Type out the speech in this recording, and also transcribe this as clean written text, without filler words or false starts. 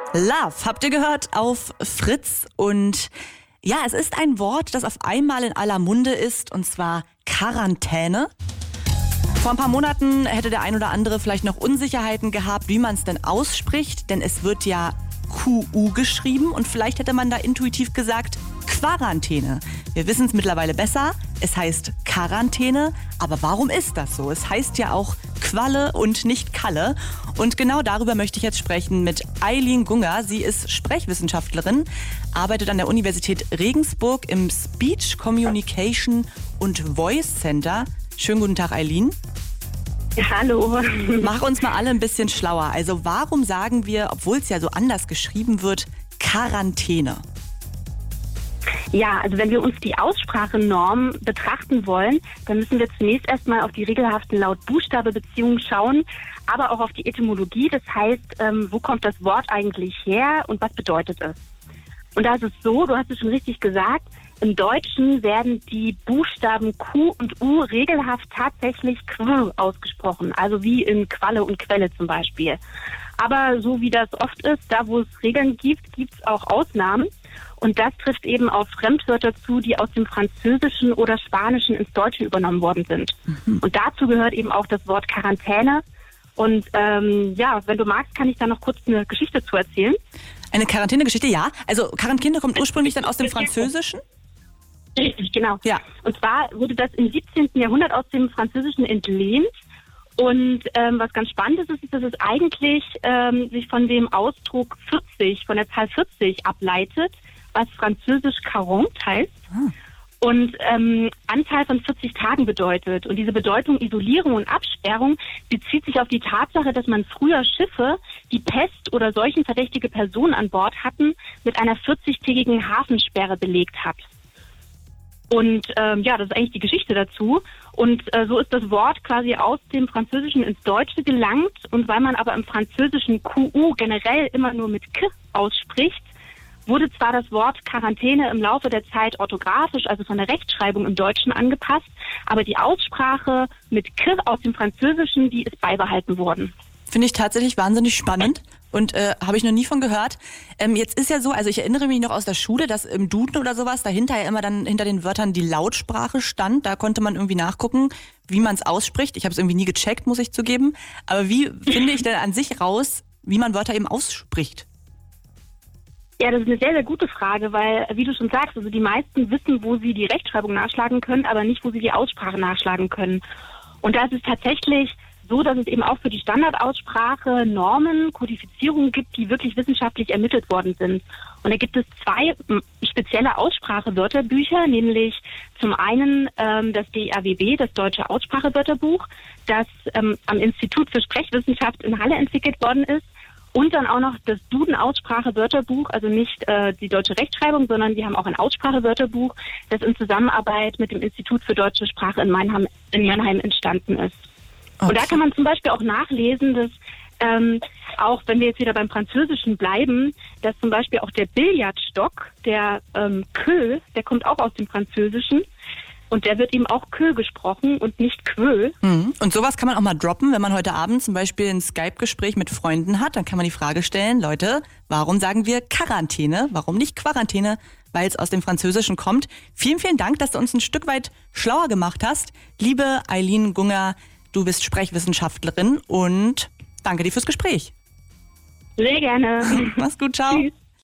Love, habt ihr gehört auf Fritz? Und ja, es ist ein Wort, das auf einmal in aller Munde ist, und zwar Quarantäne. Vor ein paar Monaten hätte der ein oder andere vielleicht noch Unsicherheiten gehabt, wie man es denn ausspricht, denn es wird ja QU geschrieben und vielleicht hätte man da intuitiv gesagt Quarantäne. Wir wissen es mittlerweile besser, es heißt Quarantäne, aber warum ist das so? Es heißt ja auch Qualle und nicht Kalle und genau darüber möchte ich jetzt sprechen mit Eileen Gunger. Sie ist Sprechwissenschaftlerin, arbeitet an der Universität Regensburg im Speech Communication und Voice Center. Schönen guten Tag, Eileen. Hallo. Mach uns mal alle ein bisschen schlauer. Also warum sagen wir, obwohl es ja so anders geschrieben wird, Quarantäne? Ja, also wenn wir uns die Aussprachenorm betrachten wollen, dann müssen wir zunächst erstmal auf die regelhaften Laut-Buchstabe-Beziehungen schauen, aber auch auf die Etymologie. Das heißt, wo kommt das Wort eigentlich her und was bedeutet es? Und da ist es so, du hast es schon richtig gesagt, im Deutschen werden die Buchstaben Q und U regelhaft tatsächlich Qu ausgesprochen, also wie in Qualle und Quelle zum Beispiel. Aber so wie das oft ist, da wo es Regeln gibt, gibt es auch Ausnahmen. Und das trifft eben auf Fremdwörter zu, die aus dem Französischen oder Spanischen ins Deutsche übernommen worden sind. Und dazu gehört eben auch das Wort Quarantäne. Und ja, wenn du magst, kann ich da noch kurz eine Geschichte zu erzählen. Eine Quarantänegeschichte, ja. Also Quarantäne kommt ursprünglich dann aus dem Französischen? Richtig, genau. Ja. Und zwar wurde das im 17. Jahrhundert aus dem Französischen entlehnt. Und was ganz spannend ist, dass es eigentlich sich von dem Ausdruck 40, von der Zahl 40 ableitet, was französisch 40 heißt. Und Anzahl von 40 Tagen bedeutet. Und diese Bedeutung Isolierung und Absperrung bezieht sich auf die Tatsache, dass man früher Schiffe, die Pest oder seuchenverdächtige Personen an Bord hatten, mit einer 40-tägigen Hafensperre belegt hat. Und ja, das ist eigentlich die Geschichte dazu. Und so ist das Wort quasi aus dem Französischen ins Deutsche gelangt. Und weil man aber im Französischen QU generell immer nur mit K ausspricht, wurde zwar das Wort Quarantäne im Laufe der Zeit orthografisch, also von der Rechtschreibung im Deutschen angepasst, aber die Aussprache mit K aus dem Französischen, die ist beibehalten worden. Finde ich tatsächlich wahnsinnig spannend und habe ich noch nie von gehört. Jetzt ist ja so, also ich erinnere mich noch aus der Schule, dass im Duden oder sowas dahinter ja immer dann hinter den Wörtern die Lautsprache stand. Da konnte man irgendwie nachgucken, wie man es ausspricht. Ich habe es irgendwie nie gecheckt, muss ich zugeben. Aber wie finde ich denn an sich raus, wie man Wörter eben ausspricht? Ja, das ist eine sehr, sehr gute Frage, weil, wie du schon sagst, also die meisten wissen, wo sie die Rechtschreibung nachschlagen können, aber nicht, wo sie die Aussprache nachschlagen können. Und da ist es tatsächlich so, dass es eben auch für die Standardaussprache Normen, Kodifizierungen gibt, die wirklich wissenschaftlich ermittelt worden sind. Und da gibt es zwei spezielle Aussprachewörterbücher, nämlich zum einen das DAWB, das Deutsche Aussprachewörterbuch, das am Institut für Sprechwissenschaft in Halle entwickelt worden ist. Und dann auch noch das Duden-Aussprachewörterbuch, also nicht die deutsche Rechtschreibung, sondern die haben auch ein Aussprachewörterbuch, das in Zusammenarbeit mit dem Institut für deutsche Sprache in Mannheim entstanden ist. Okay. Und da kann man zum Beispiel auch nachlesen, dass auch wenn wir jetzt wieder beim Französischen bleiben, dass zum Beispiel auch der Billardstock, der Queue, der kommt auch aus dem Französischen. Und der wird eben auch Queue gesprochen und nicht Queue. Und sowas kann man auch mal droppen, wenn man heute Abend zum Beispiel ein Skype-Gespräch mit Freunden hat. Dann kann man die Frage stellen, Leute, warum sagen wir Quarantäne? Warum nicht Quarantäne? Weil es aus dem Französischen kommt. Vielen, vielen Dank, dass du uns ein Stück weit schlauer gemacht hast. Liebe Eileen Gunger, du bist Sprechwissenschaftlerin und danke dir fürs Gespräch. Sehr gerne. Mach's gut, ciao. Tschüss.